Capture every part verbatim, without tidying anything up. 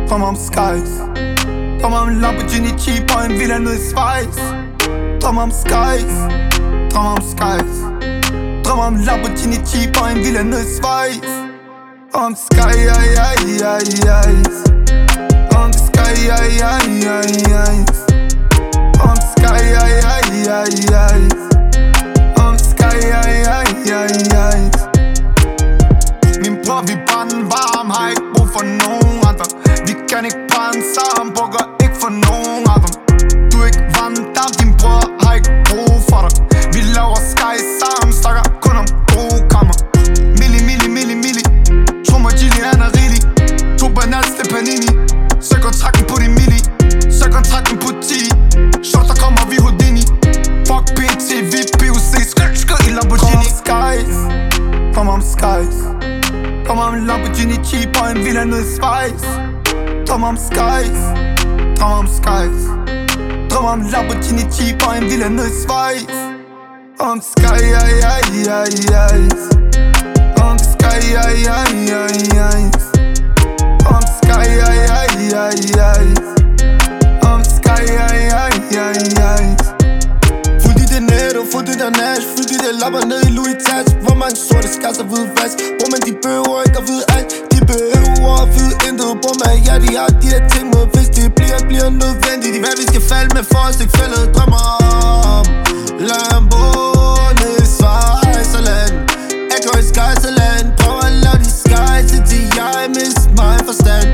Drømmer om skies. Drømmer om Lamborghini Jeep og en villa nede i Schweiz. Drømmer om skies. Drømmer om skies. Drømmer om Lamborghini Jeep og en villa nede i Schweiz. Om sky, ay, ay, ay, ay. Om sky, ay, ay, ay, ay. Om sky, ay, ay, ay, ay. Om sky, ay, ay, ay, ay. Min bror, vi branden varm, har ikke brug for nogen andre. Vi kan ikke brænde sammen, bukker ikke for nogen af dem. Du er ikke vandam, din bror har ikke brug for dig. Vi laver sky sammen, snakker kun om gode kammer. Milli, milli, milli, milli. Tro mig, Gilly, han er rigelig. To banals til Panini. Så kontrakten på din milli. Så kontrakten på ti. Short, der kommer vi Houdini. Fuck B T V, B U C, skød, skød i Lamborghini. Kom om skies. Kom om skies. Drømmer om Lamborghini Jeep og en villa nede i Schweiz. Drømmer om skies. Drømmer om skies. Drømmer om Lamborghini Jeep og en villa nede i Schweiz. Om sky, ay, ay, ay, ay. Om sky, ay, ay, ay, ay. Om sky, ay, ay, ay, ay. Om sky, ay, ay, ay, ay. Fuldt i det netto, fuldt i der Nash. Fuldt i det lapper ned i Louis Touch. Hvor mange sorte skars og hvide vask. Hvor man de behøver ikke at vide alt. De behøver at vide intet. Hvor man ja, de har de der ting mod. Hvis det bliver, bliver nødvendigt. De hvad vi skal falde med for os, ikke fældet. Drømmer om Lambo ned i Schweizerland. Echo i Skyserland. Prøver at lave de skies, indtil jeg mister mig forstand.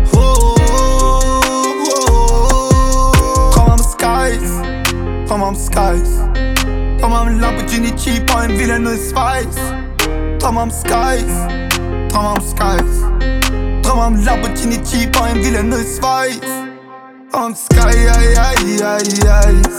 Drømmer om skies. Drømmer om skies. Drømmer om Lamborghini Jeep og en villa nede i Schweiz. Drømmer om skies. Drømmer om skies. Drømmer om Lamborghini Jeep og en villa nede i Schweiz. Om sky, ay, ay, ay, ay.